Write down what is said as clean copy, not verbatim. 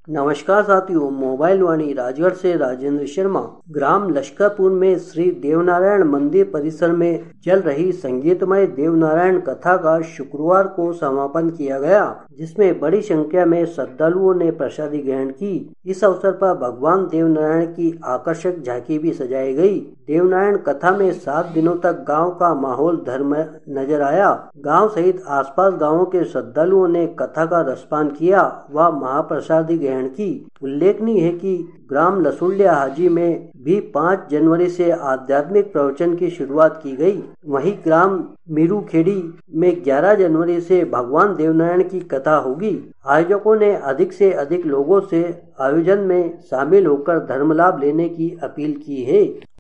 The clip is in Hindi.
नमस्कार साथियों, मोबाइल वाणी राजगढ़ से राजेंद्र शर्मा। ग्राम लश्करपुर में श्री देवनारायण मंदिर परिसर में चल रही संगीतमय देवनारायण कथा का शुक्रवार को समापन किया गया, जिसमें बड़ी संख्या में श्रद्धालुओं ने प्रसादी ग्रहण की। इस अवसर पर भगवान देवनारायण की आकर्षक झांकी भी सजाई गई। देवनारायण कथा में 7 दिनों तक गांव का माहौल धर्ममय नजर आया। गांव सहित आसपास गांवों के श्रद्धालुओं ने कथा का रसपान किया व महाप्रसादी ग्रहण की। उल्लेखनीय है कि ग्राम लसुलिया हाजी में भी 5 जनवरी से आध्यात्मिक प्रवचन की शुरुआत की गई। वहीं ग्राम मीरूखेड़ी में 11 जनवरी से भगवान देवनारायण की कथा होगी। आयोजकों ने अधिक से अधिक लोगों से आयोजन में शामिल होकर धर्म लाभ लेने की अपील की है।